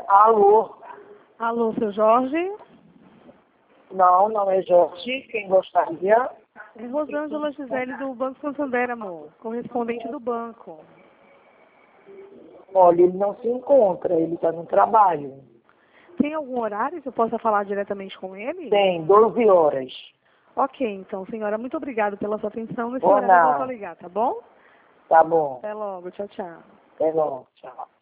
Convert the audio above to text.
Alô? Alô, seu Jorge? Não, não é Jorge. Quem gostaria? É Rosângela Gisele do Banco Santander, amor. Correspondente do banco. Olha, ele não se encontra, ele está no trabalho. Tem algum horário que eu possa falar diretamente com ele? Tem, 12 horas. Ok, então, senhora, muito obrigada pela sua atenção. Nesse Ou horário eu não. volto a ligar, tá bom? Tá bom. Até logo, tchau, tchau. Até logo. Tchau.